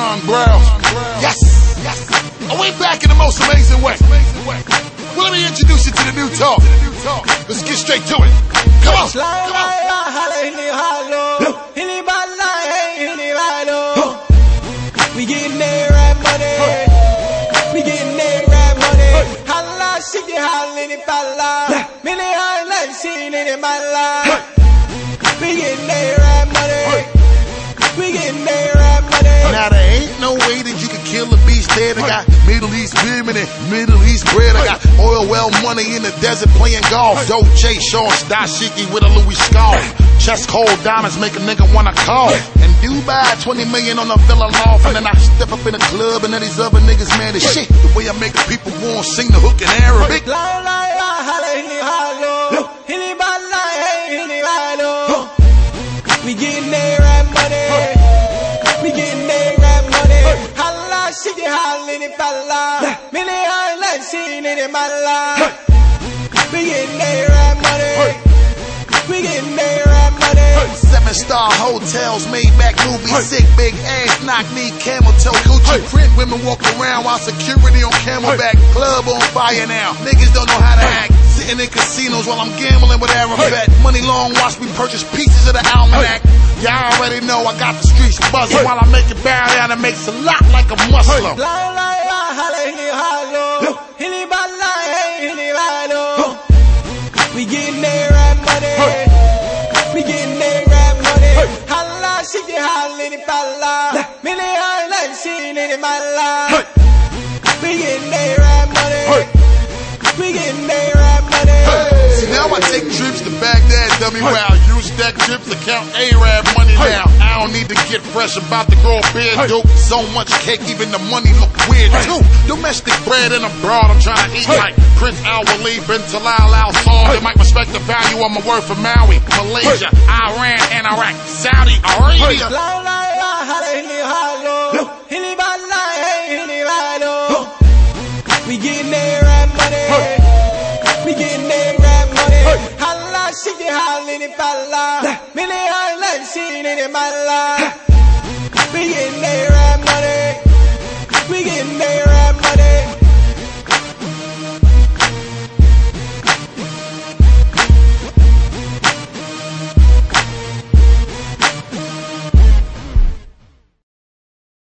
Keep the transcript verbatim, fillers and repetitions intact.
Ron Brown. Yes, yes. Are we back in the most amazing way? Well, let me introduce you to the new talk. Let's get straight to it. Come on, come on. We getting there right money. We getting there right money. Holla, shiki, holla, ni pala. Mini holla, shiki, ni mala. We getting there right money. We getting there right money. Now there ain't no way that you can kill a beast dead. I got Middle East women and Middle East bread. I got oil well money in the desert playing golf. Dolce shorts, dashiki with a Louis scarf. Chest cold diamonds make a nigga wanna cough. In Dubai, twenty million on the villa loft. And then I step up in the club and then these other niggas mad as shit. The way I make people wanna sing the hook in Arabic. We getting there right money. We getting there right money. Holla, shiki, holla, ni pala. Mini holla, shiki, ni mala. We getting there right money. We getting there right money. Seven star hotels, made back movies, sick big ass, knock knee, camel toe, Gucci print. Women walk around while security on camelback. Club on fire now. Niggas don't know how to act. Sitting in casinos while I'm gambling with Arabat. Money long, watch me purchase pieces of the almanac. Y'all already know I got the streets buzzing. While I make it bow down, it makes a lot like a Muslim. We getting there right money. We getting there right money. Holla, shiki, holla, ni pala. Mini holla, shiki, ni mala. We getting there right money. We getting there right money. See, now I take trips to Baghdad, dummy wow. Use that trips to count A-Rab money now. I don't need to get fresh about to grow a beard, dude. So much cake, even the money look weird too. Domestic bread and abroad, I'm trying to eat like Prince Al-Waleed bin Talal Al Saud. They might respect the value of my word for Maui, Malaysia, Iran, and Iraq, Saudi Arabia. We getting there right money. We getting there right money. Holla, shiki, holla, ni pala. Mini holla, shiki, ni mala. We getting there right money.